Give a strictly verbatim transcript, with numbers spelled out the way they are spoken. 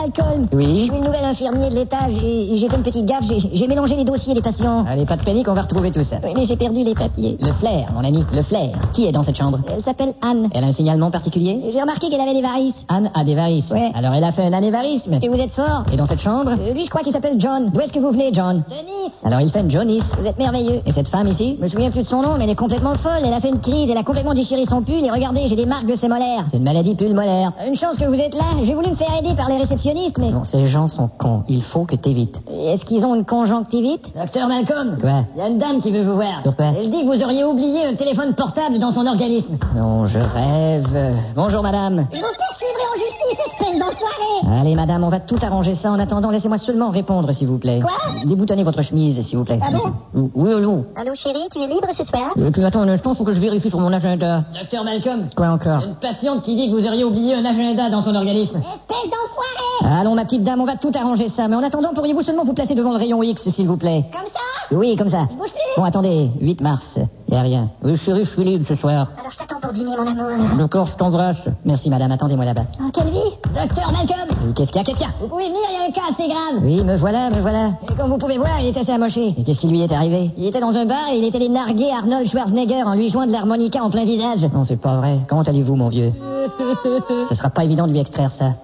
Malcolm. Oui. Je suis le nouvel infirmier de l'étage et j'ai fait une petite gaffe. J'ai, j'ai mélangé les dossiers des patients. Allez, pas de panique, on va retrouver tout ça. Oui, mais j'ai perdu les papiers. Le flair, mon ami, le flair. Qui est dans cette chambre? Elle s'appelle Anne. Elle a un signalement particulier? Et j'ai remarqué qu'elle avait des varices. Anne a des varices. Ouais. Alors elle a fait un anévrisme. Et vous êtes fort. Et dans cette chambre? Euh, lui, je crois qu'il s'appelle John. D'où est-ce que vous venez, John? De Nice. Alors il fait une jaunisse. Vous êtes merveilleux. Et cette femme ici? Je me souviens plus de son nom, mais elle est complètement folle. Elle a fait une crise, elle a complètement déchiré son pull et regardez, j'ai des marques de ses molaires. C'est une maladie pulmonaire. Une chance que vous êtes là. J'ai voulu me faire aider par les réceptionnistes, mais... Non, ces gens sont cons. Il faut que t'évites. Est-ce qu'ils ont une conjonctivite? Docteur Malcolm. Quoi? Il y a une dame qui veut vous voir. Pourquoi? Elle dit que vous auriez oublié un téléphone portable dans son organisme. Non, je rêve. Bonjour, madame. Je vous poursuivrai en justice, espèce d'enfoiré. Allez, madame, on va tout arranger ça. En attendant, laissez-moi seulement répondre, s'il vous plaît. Quoi? Déboutonnez votre chemise, s'il vous plaît. Ah bon? Oui, allô. Allô, chérie, tu es libre ce soir? Euh, puis attends un instant, faut que je vérifie sur mon agenda. Docteur Malcolm. Quoi encore? Une patiente qui dit que vous auriez oublié un agenda dans son organisme. Espèce d'enfoiré. Allons, ma petite dame, on va tout arranger ça. Mais en attendant, pourriez-vous seulement vous placer devant le rayon X, s'il vous plaît? Comme ça? Oui, comme ça. Je bouge plus. Bon, attendez, huit mars. Y a rien. Oui, chérie, je suis libre ce soir. Alors je t'attends pour dîner, mon amour. D'accord, je t'embrasse. Merci, madame, attendez-moi là-bas. Oh, quelle vie? Docteur Malcolm. Oui, qu'est-ce qu'il y a, qu'est-ce qu'il y a? Vous pouvez venir, il y a un cas assez grave. Oui, me voilà, me voilà. Et comme vous pouvez voir, il est assez amoché. Et qu'est-ce qui lui est arrivé? Il était dans un bar et il était allé narguer Arnold Schwarzenegger en lui jouant de l'harmonica en plein visage. Non, c'est pas vrai. Comment allez-vous, mon vieux? Ce sera pas évident de lui extraire ça.